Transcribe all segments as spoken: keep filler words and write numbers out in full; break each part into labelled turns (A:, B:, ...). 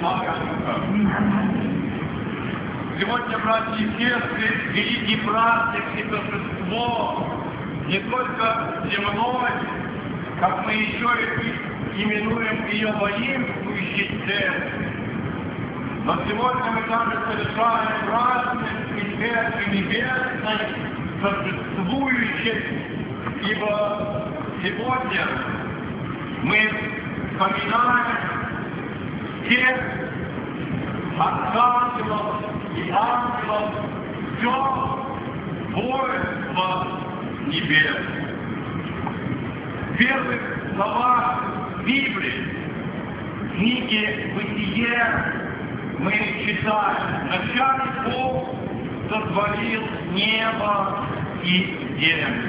A: Сегодня, братья и сестры, великий праздник и торжество не только земной, как мы еще и именуем ее воинствующей церковью, но сегодня мы также совершаем праздник и церкви небесной, торжествующей, ибо сегодня мы вспоминаем всех архангелов и ангелов, все воинство небес. В первых словах Библии, книги Бытие, мы читаем: «Вначале Бог сотворил небо и землю».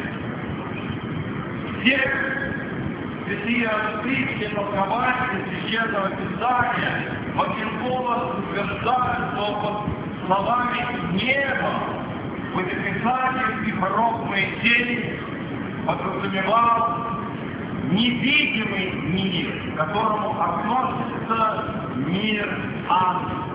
A: Все святые отцы, все толкователи Священного Писания в один голос утверждают, что под словами «небо» в Писании пророк Моисей подразумевал невидимый мир, к которому относится мир ангелов.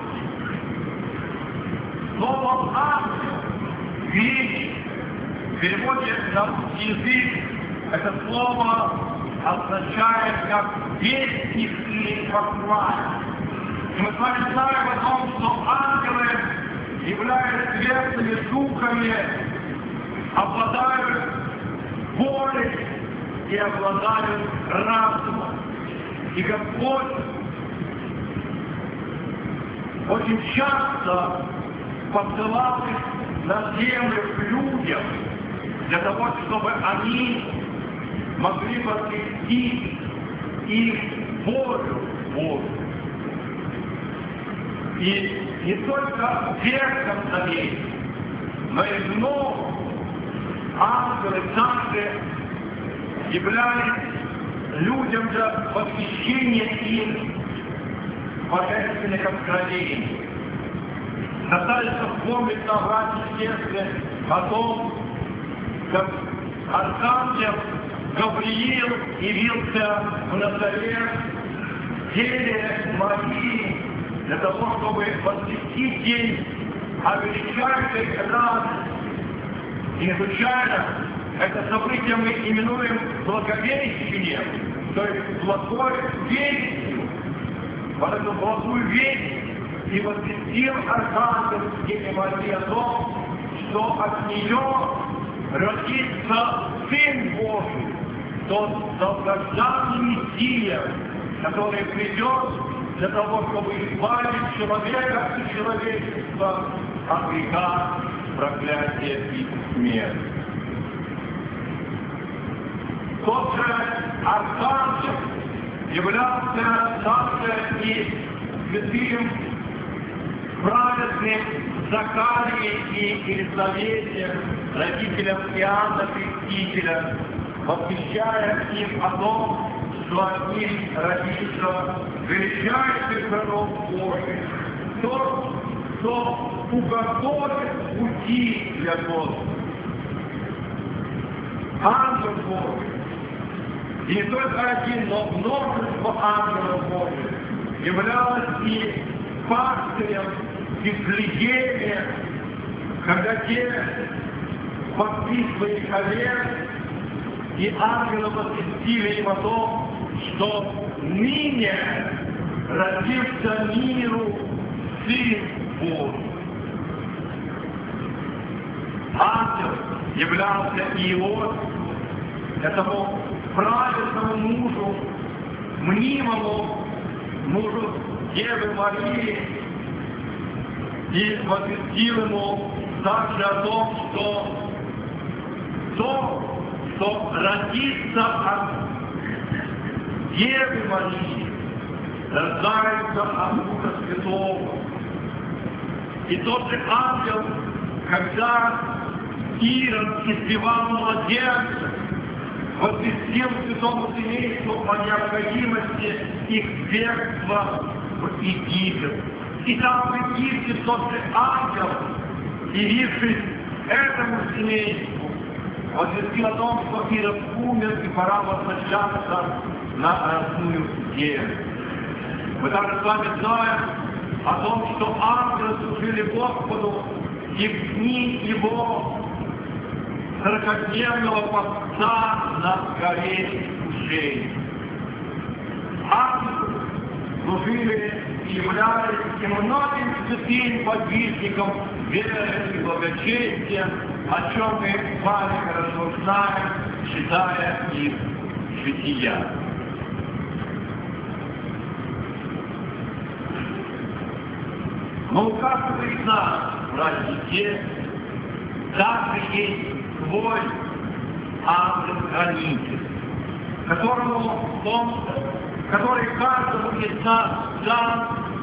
A: Слово «ангел» вещь в переводе на русский язык это слово означает как вестник или посланник. И мы с вами знаем о том, что ангелы являются светлыми духами, обладают волей и обладают разумом. И Господь очень часто посылал их на землю к людям для того, чтобы они могли возвестить их волю Божию. И не только в Ветхом Завете, но и в Новом ангелы также являлись людям для восхищения им божественных откровений. Достаточно вспомнить на братья и сестры о том, как архангел Гавриил явился в Назарет в теле Марии для того, чтобы возвестить ей о величайшей радости. И не случайно это событие мы именуем благовещением, то есть благой вестью. Вот эту благую весть и возвестил архангел Деве Марии о том, что от нее родится Сын Божий, тот долгожданный Мессия, который придет для того, чтобы избавить человека и человечество от греха, проклятия и смерти. Тот же архангел являлся также и святым праведным Захарией и Елизавете, родителям Иоанна Крестителя, восхищая им о том, что от них родится величайший пророк Божий, тот, кто уготовит пути для Господа. Ангел Божий, и не только один, но множество ангелов Божьих являлось и пастырем Вифлееме, когда те пасли своих овец, и ангелы возвестили им о том, что ныне родился миру Сын Божий. Ангел являлся Иосиф, этому праведному мужу, мнимому мужу Девы Марии, и возвестил ему также о том, что то, что родится от Девы Марии, рождается от Духа Святого. И тот же ангел, когда Ирод избивал младенцев, возвестил святому семейству о необходимости их бегства в Египет. И там в Египте тот же ангел, явившись этому семейству, возвестил о том, что Ирод умер и пора возвращаться на родную землю. Мы также с вами знаем о том, что ангелы служили Господу и в дни Его сорокодневного поста на горе Ушей. Ангелы служили и являлись и многим святым подвижникам веры и благочестия, о чем мы с вами хорошо знаем, читая их жития. Но у каждого из нас, братья и сестры, также есть свой ангел-хранитель, которому он, который каждому из нас дан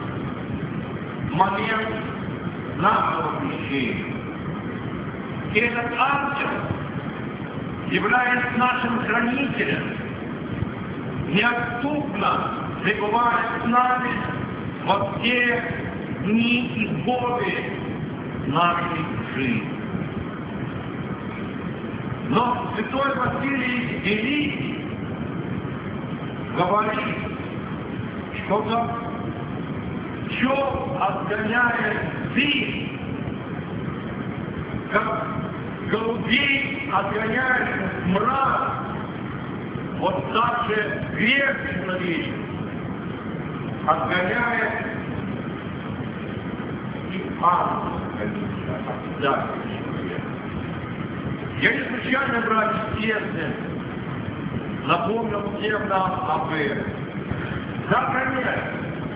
A: момент нашего крещения. И этот ангел, являясь нашим хранителем, неотступно пребывает с нами во все дни и годы нашей жизни. Но святой Василий Великий говорит, что за пчел отгоняет зимь, как голубей отгоняет мрак, вот так же грех человеческий отгоняет и ангел отгоняет человека. Я не случайно, братья и сестры, напомнил всем нам об этом. Да, конечно,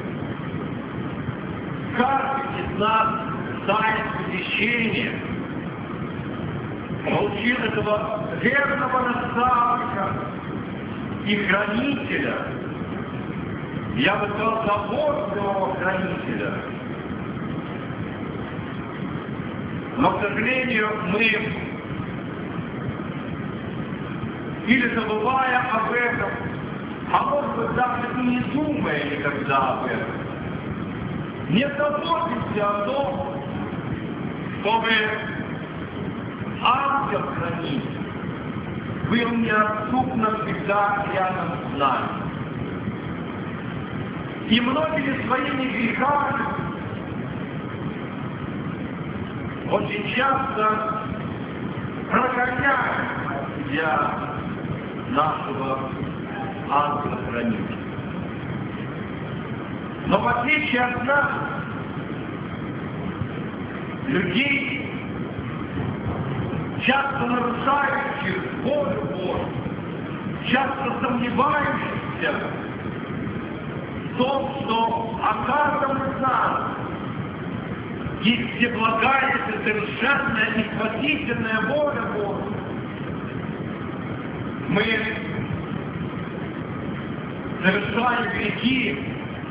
A: каждый из нас тайны крещения получил этого верного наставника и хранителя, я бы сказал, заботливого хранителя. Но, к сожалению, мы, или забывая об этом, а может быть даже и не думая никогда об этом, не заботимся о том, чтобы ангел-хранитель был неотступно всегда рядом с нами. И многими своими грехами очень часто прогоняет для нашего ангела-хранителя. Но в отличие от нас, людей, часто нарушающих волю Божью, часто сомневающихся в том, что о каждом из нас есть всеблагая и совершенная и спасительная воля Божья. Мы совершаем грехи,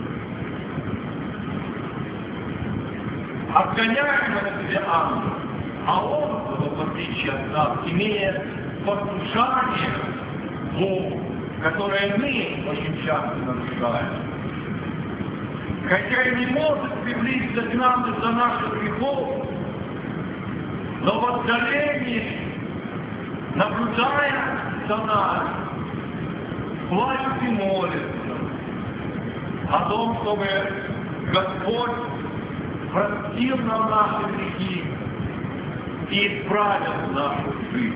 A: отгоняем на себя ангела, а он, в отличие от нас, имеет послушание Богу, которое мы очень часто нарушаем. Хотя и не может приблизиться к нам из-за наших грехов, но в отдалении, наблюдая за нами, плачет и молится о том, чтобы Господь простил нам наши грехи и исправил нашу жизнь.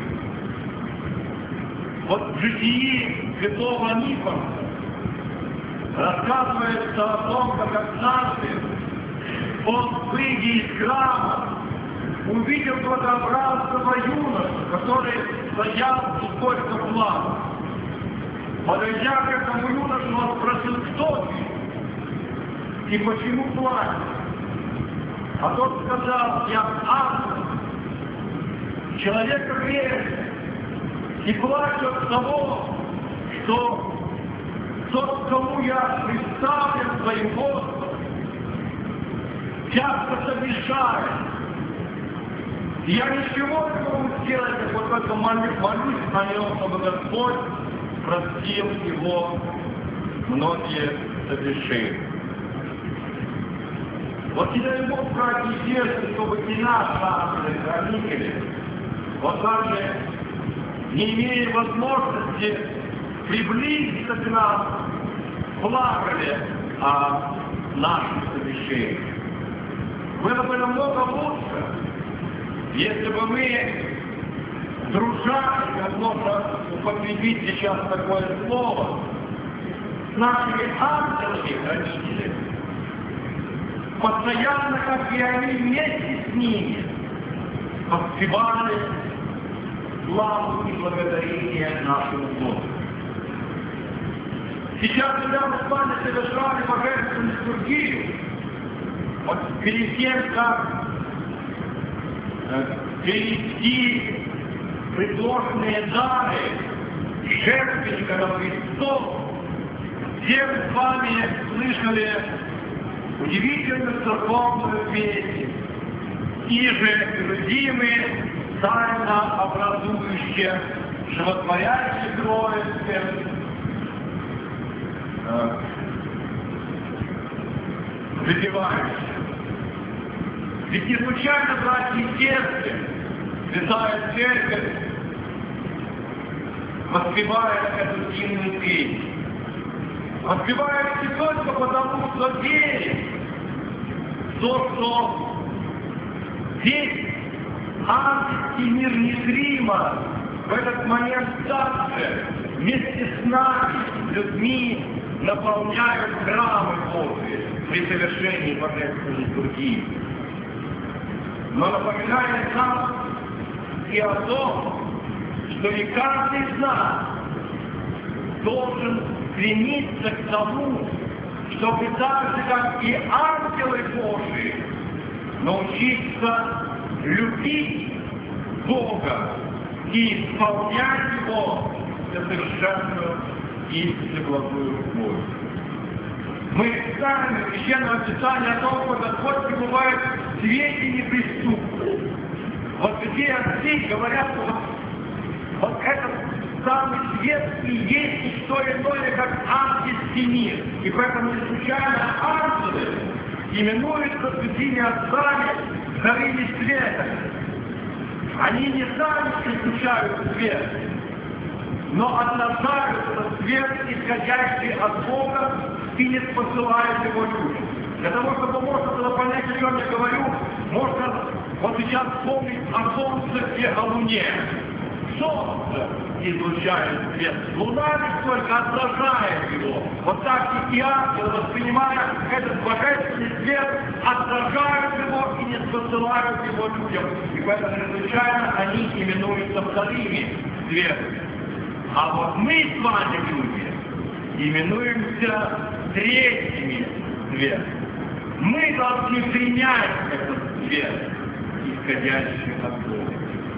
A: Вот в житии святого Никоноса рассказывается о том, как однажды он, выйдя из храма, увидел благообразного юношу, который стоял и горько плакал. Подойдя к этому юношу, он спросил, кто ты и почему плачешь? А тот сказал, я ангел, человека грешный, и плачу от того, что тот, кому я представлен своим Господом, часто согрешает. И я ничего не могу сделать, как вот только молюсь, молюсь о нем, чтобы Господь простил его многие согрешения. Вот не дай Бог, братья и сестры, чтобы и наши ангелы-хранители, вот также, не имея возможности приблизиться к нам, плакали о нашем совещании. Было бы намного лучше, если бы мы дружали, как можно употребить сейчас такое слово, с нашими ангелами-хранителями, постоянно, как и они, вместе с ними воспевали славу и благодарение нашему Богу. Сейчас, когда мы с вами совершали божественную литургию, вот перед тем, как э, перейти предложенные дары жертвенника на Христос, все мы с вами слышали удивительную церковную песню, и же любимые, тайно образующие, животворящие Троицы, э, выпивающие. Ведь не случайно, братья и сестры, Святая Церковь воспевает эту дивную песню. Воспевает не только потому, что верит в то, что весь ангельский мир незримо в этот момент также вместе с нами, людьми, наполняют храмы Божии при совершении божественной литургии. Но напоминает нам и о том, что не каждый из нас должен стремиться к тому, чтобы так же, как и ангелы Божии, научиться любить Бога и исполнять Его совершенную и всеблагую волю. Мы знаем в Священном Писании о том, что Господь пребывает в свете неприступном. Вот где отцы говорят, что вот этот самый свет и есть не что иное, как ангельский мир. И поэтому не случайно ангелы именуются святыми отцами дарами света. Они не сами излучают свет, но отражают этот свет, исходящий от Бога, и не посылает его людям. Для того, чтобы можно было понять, о чем я говорю, можно вот сейчас вспомнить о Солнце и о Луне. Солнце излучает свет, Луна лишь только отражает его. Вот так и ангелы, воспринимая этот божественный свет, отражают его и не посылают его людям. И поэтому чрезвычайно они именуются вторыми светами. А вот мы с вами, люди, именуемся третьими светами. Мы должны принять этот свет, исходящий от Бога.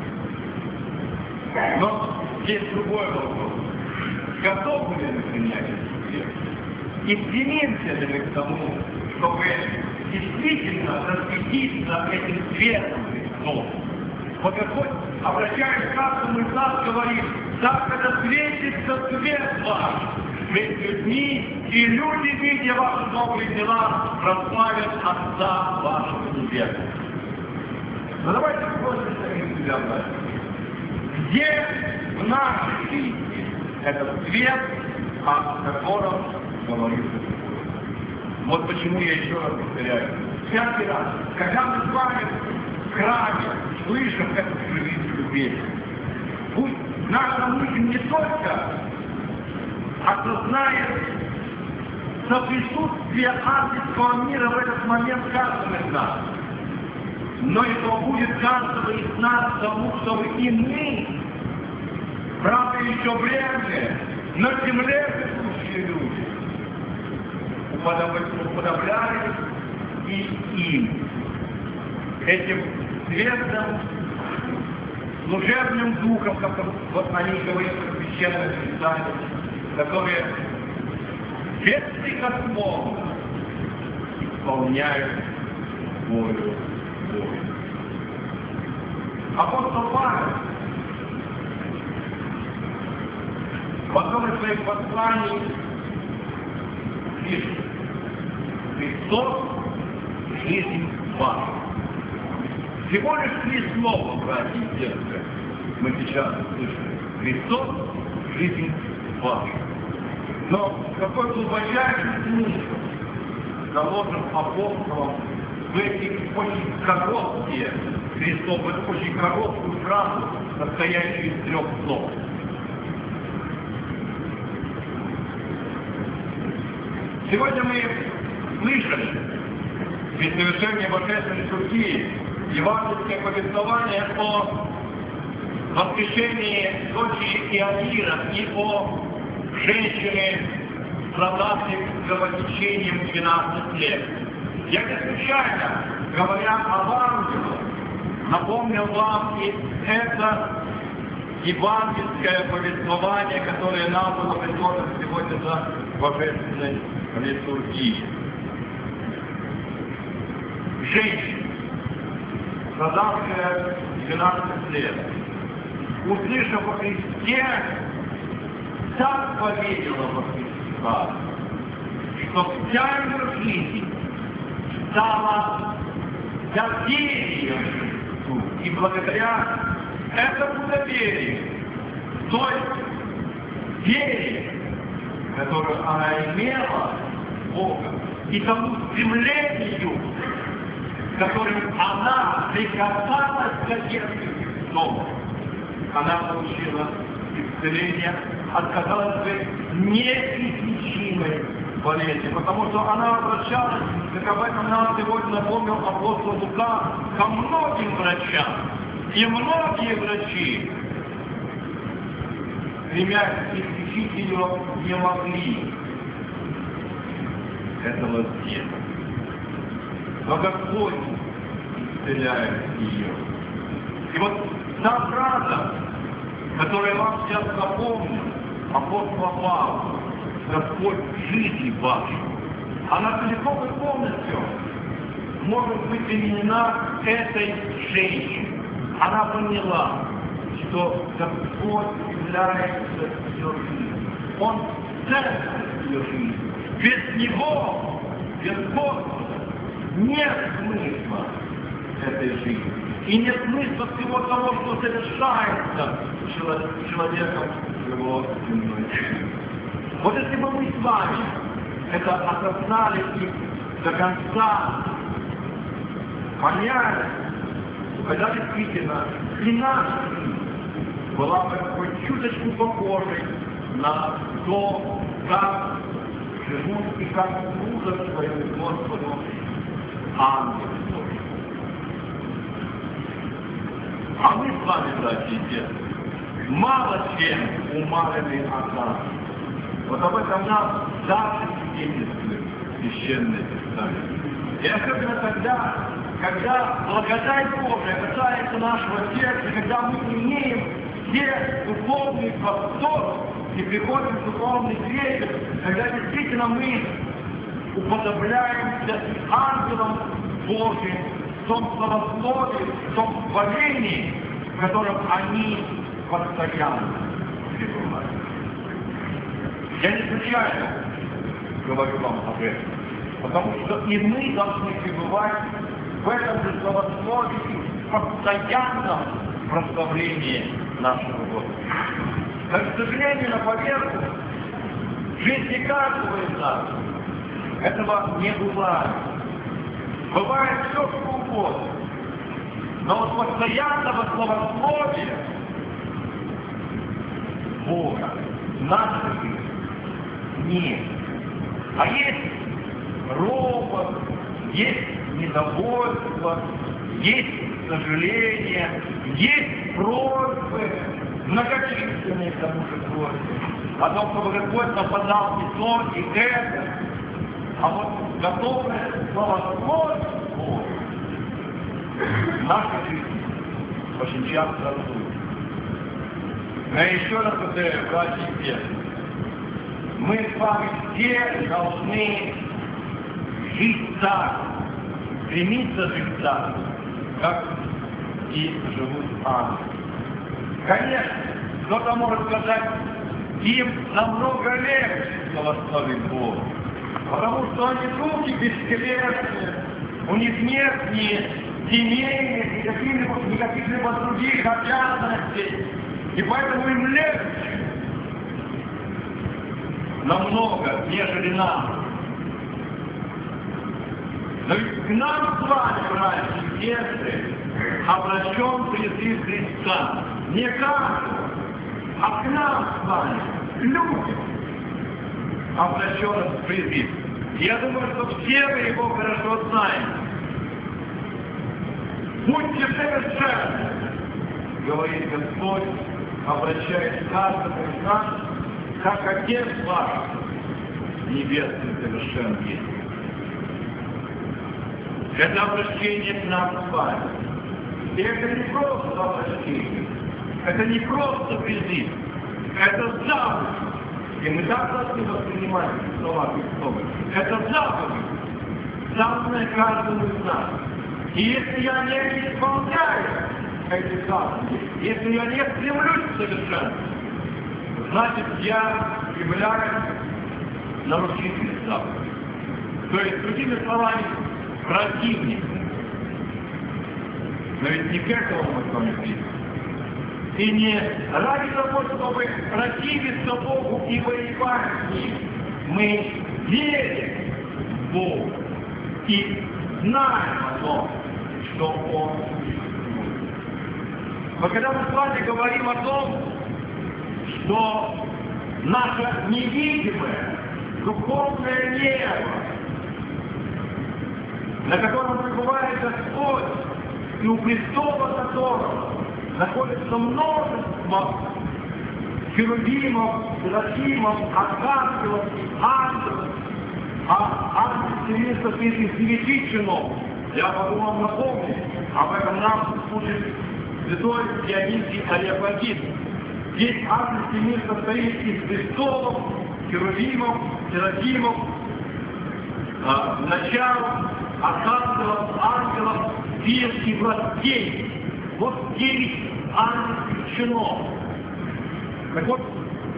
A: Но здесь другой вопрос. Готовы ли мы принять этот свет? И стремимся ли мы к тому, чтобы действительно засветиться этим светом Христом? Вот Господь, обращаясь к каждому из нас, говорит: так это светится свет ваш пред людьми, и люди, видя ваши добрые дела, прославят Отца вашего Небесного. Но давайте спросим самим себя, братья. Где в нашей жизни этот свет, о котором говорит Господь? Вот почему я еще раз повторяю. Всякий раз, когда мы с вами в храме слышим эту живительную песню, пусть наша мысль не только осознает соприсутствие ангельского мира в этот момент каждого из нас, но и побудет каждого из нас тому, чтобы и мы, правда еще бренные, на земле живущие люди, уподоблялись и им, этим светлым, служебным духом, как вот на них говорит Священное Писание, которые беспрекословно исполняют волю Божию. Апостол Павел в одном из своих посланий пишет: Христос — жизнь ваша. Всего лишь три слова, братья и сестры, мы сейчас слышали. Христос — жизнь ваша. Но какой глубочайший смысл заложен апостолом в эти очень короткие, Христовы, очень короткую фразу, состоящую из трех слов. Сегодня мы слышали при совершении божественной литургии евангельское повествование о воскрешении дочери Иаира и о женщине, страдавшей кровотечением двенадцать лет. Я не случайно, говоря об ангелах, напомнил вам и это евангельское повествование, которое нам было предложено сегодня за божественной литургией. Женщина, страдавшая двенадцать лет, услышав о Христе, так поверила во Христа, что вся ее жизнь стала доверием Христу. И благодаря этому доверию, той вере, которую она имела в Бога, и тому стремлению, которым она прикасалась к Отцу Христу, она получила исцеление от, казалось бы, неизлечимой болезни, потому что она обращалась, как об этом нам сегодня напомнил апостол Лука, ко многим врачам. И многие врачи, стремясь излечить ее, не могли этого сделать. Но Господь исцеляет ее. И вот та фраза, которую я вам сейчас напомню, апостола Павла, Господь жизни вашей, она целиком и полностью может быть применена этой женщине. Она поняла, что Господь является ее жизнью. Он центр ее жизни. Без Него, без Господа, нет смысла этой жизни. И нет смысла всего того, что совершается человеком в его земной жизни. Вот если бы мы с вами это осознали и до конца поняли, когда действительно и наша жизнь была бы хоть чуточку похожей на то, как живут и как служат своему Господу ангелы Божьи. А мы с вами, братья и сестры, мало чем умалены от нас. Вот об этом нам дальше свидетельствует Священное Писание. И особенно тогда, когда благодать Божия касается нашего сердца, когда мы имеем все духовный восторг и приходим в духовный трепет, когда действительно мы уподобляемся ангелам Божьим в том славословии, в том хвалении, в котором они постоянно пребывают. Я не случайно говорю вам об этом, потому что и мы должны пребывать в этом же славословии, постоянном прославлении нашего Господа. Но, к сожалению, на поверхности жизни каждого из нас этого не бывает. Бывает все, что угодно. Но вот постоянного славословия Бога в нашей жизни нет. А есть ропот, есть недовольство, есть сожаление, есть просьбы, многочисленные к тому же просьбы, о том, чтобы Господь нападал и то, и это, а вот готовность славословить Бога в нашей жизни очень часто отсутствует. Но я еще раз повторяю, братья и сестры, мы с вами все должны жить так, стремиться жить так, как и живут ангелы. Конечно, кто-то может сказать, им намного легче славословить Бога, потому что они духи бесхлебные, у них нет ни семейных, ни каких-либо, ни каких-либо других обязанностей, и поэтому им легче намного, нежели нам. Но ведь к нам с вами, братья и сестры, обращен призыв Христа. Не каждому, а к нам с вами, людям, обращен призыв. Я думаю, что все вы его хорошо знаете. Будьте совершенны, говорит Господь, обращаясь к каждому из нас, как Отец ваш небесный совершен есть. Это обращение к нам с вами. И это не просто обращение, это не просто призыв, это заповедь. И мы так должны воспринимать слова Христовы. Это заповедь, данная каждому из нас. И если я не исполняю эти заповеди, если я не стремлюсь к совершенству, значит, я являюсь нарушителем заповеди. То есть, другими словами, противник. Но ведь не к этому мы с вами призваны. И не ради того, чтобы противиться Богу и воевать с Ним. Мы верим в Бога и знаем о том, что Он существует. Но когда мы с вами говорим о том, что наше невидимое духовное небо, на котором пребывает Господь, и у престола которого находится множество херувимов, серафимов, архангелов и ангелов, а ангел-семейство из девяти чинов. Я могу вам напомнить, об этом нам служит святой Дионисий Ареопагит. Здесь ангел-семейство стоит из престолов, херувимов, серафимов, а, начал, архангелов, ангелов, вир и властей. Вот девять ангельских чинов. Так вот,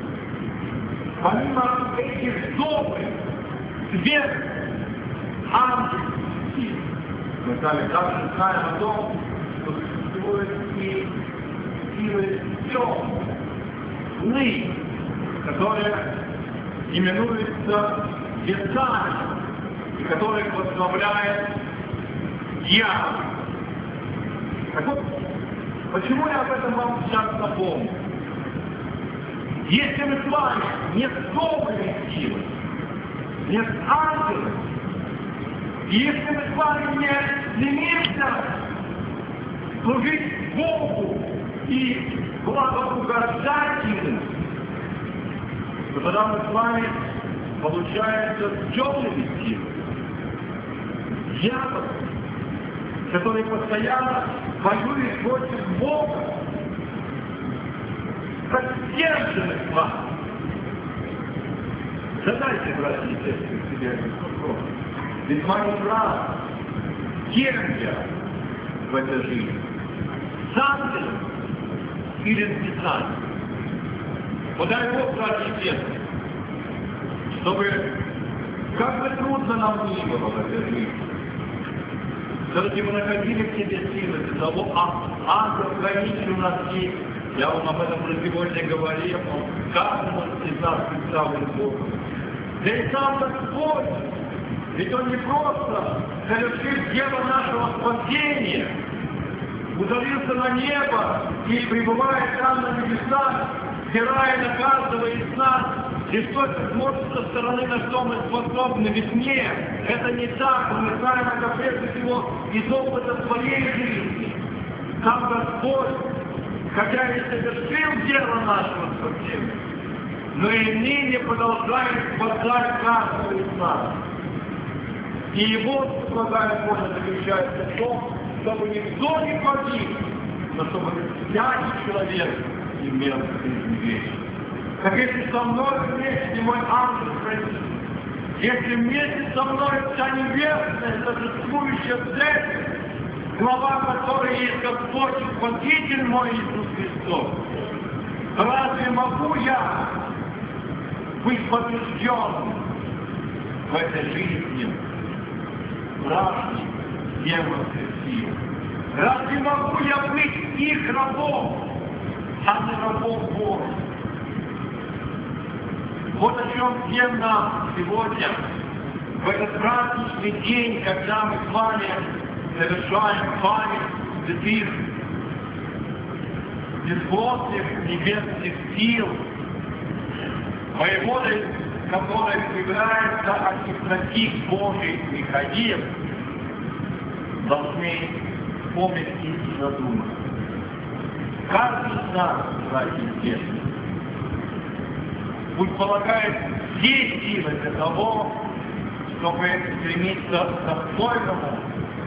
A: помимо этих добрых, сверх ангельских сил, мы также знаем о том, что существуют и силы темные, которые именуются бесами, и которых возглавляет дьявол. Так вот, почему я об этом вам сейчас напомню? Если мы с вами не с добрыми силами, не с ангелами, и если мы с вами не стремимся служить Богу и благоугождать Ему, то тогда мы с вами, получается, с темными силами. Дьявол, который постоянно воюет против Бога, поддерживает вас. Задайте, братья и сестры, себе этот вопрос. Ведь мои брат, кем я в этой жизни? С ангелом или с бесами? Подай Бог, братья и сестры, чтобы, как бы трудно нам ни было в этой жизни, все-таки мы находили в себе силы для того, а ангел хранитель у нас есть. Я вам об этом уже сегодня говорил, он каждому из нас представлен Богом. Да и сам Господь, ведь Он не просто совершил дело нашего спасения, удалился на небо и пребывает там на небесах, взирая на каждого из нас, и что-то смотрит со стороны, на что мы способны. Ведь нет, это не так. Мы знаем это прежде всего из опыта своей жизни. Сам Господь, хотя и совершил дело нашего спасения, но и ныне продолжает спасать каждого из нас. И Его благая воля заключается в том, чтобы никто не погиб, но чтобы всякий человек имел жизнь вечную. Как если со мной вместе мой ангел-хранитель, если вместе со мной вся небесная, торжествующая церковь, глава которой есть Господь и Спаситель мой Иисус Христос, разве могу я быть побежденным в этой жизни вражьей дьявольской силы? Разве могу я быть их рабом, а не рабом Божьим? Вот о чем всем нам сегодня в этот праздничный день, когда мы с вами совершаем память святых, безбожных небесных сил, воеводой, который является архистратик Божий Михаил, должны помнить и задумать. Каждый из нас, братья и сестры, пусть полагает все силы для того, чтобы стремиться к достойному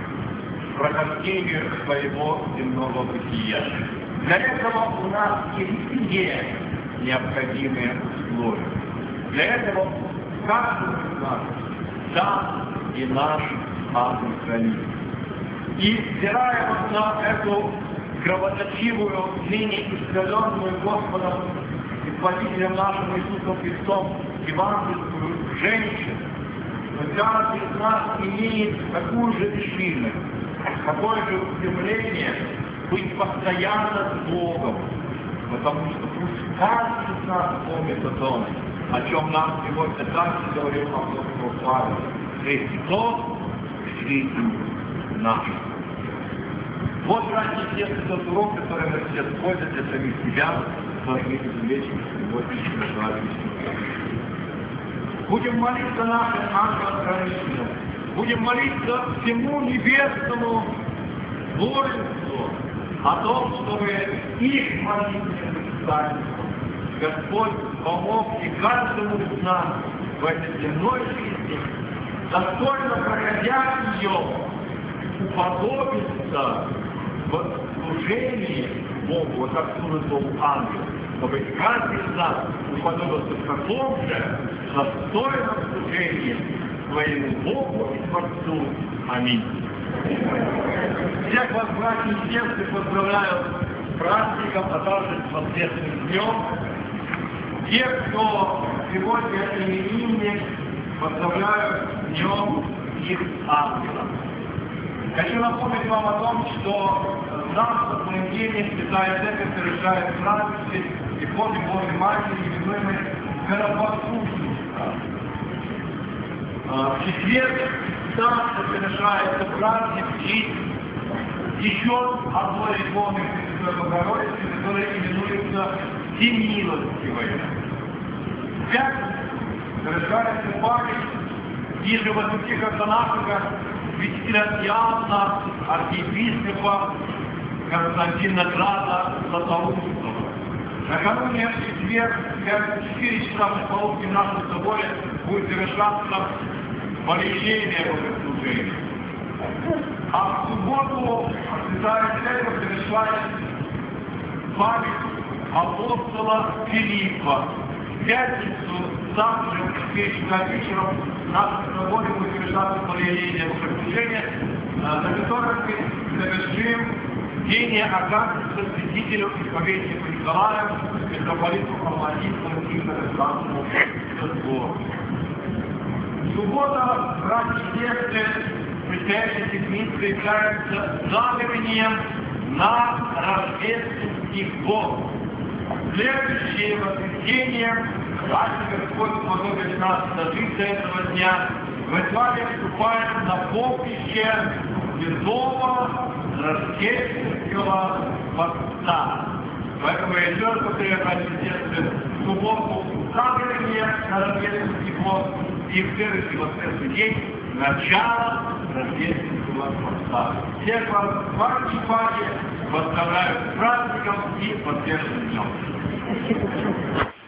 A: прохождению своего земного бытия. Для этого у нас есть все необходимые условия. Для этого каждый из нас дан и наш ангел хранит. И взирая вот на эту кровоточивую, ныне исцеленную Господом и Спасителем нашим Иисусом Христом евангельскую женщину, каждый из нас имеет такую же решимость, такое же устремление быть постоянно с Богом, потому что пусть каждый из нас помнит о том, о чем нам сегодня также говорил апостол Павел: Христос — жизнь наша. Вот, братья и сестры, тот урок, который мы сейчас пользуем для самих себя, должны извлечь сегодняшнего человечества. Будем молиться нашим ангелам-хранителям, будем молиться всему небесному воинству о том, чтобы их молитвенным встательством Господь помог и каждому из нас в этой земной жизни, достойно проходя ее, уподобиться в служении Богу, вот как служит Богу ангел, чтобы каждый из нас уподобился в таком же достойном служении своему Богу и Творцу. Аминь. Всех вас, братья и сестры, поздравляю с праздником, а также с воскресным днем. Тех, кто сегодня именинник, поздравляю с днем их ангелов. Хочу напомнить вам о том, что завтра в понедельник Святая Церковь совершает праздники и входе Божьей Матери именуемой Скоропоступничества. В четверг также совершается праздник еще одной иконы Пресвятой Богородицы, которая именуется Всемилостивой. В пятницу совершается память ежевозмутика нашего святителя Иоанна, архиепископа Константинограда Златоустова. Накануне в четверг в четыре часа в Михайловском нашем соборе будет совершаться помещение богослужения. А в субботу Святая Церковь совершает память апостола Филиппа. В пятницу, завтра в четыре часа вечером в нашем соборе будет совершаться помещение богослужения, на котором мы совершим бдение Архангельского святителю исповеднику Николаю, митрополиту Павловскому и Казахстанскому собору. Суббота, братья и сестры, предстоящей седмицы является знаменем на рождественский год. Следующее воскресенье, дальше Господь сподобит нас дожить до этого дня, мы с вами вступаем на поприще святого рождественского поста. Поэтому я еще раз повторяю, братья и сестры, в субботу знаменем на рождественский пост и в следующий воскресный день начало рождественского поста. Всех вас, ваши пати, поздравляю с праздником и воскресным днем.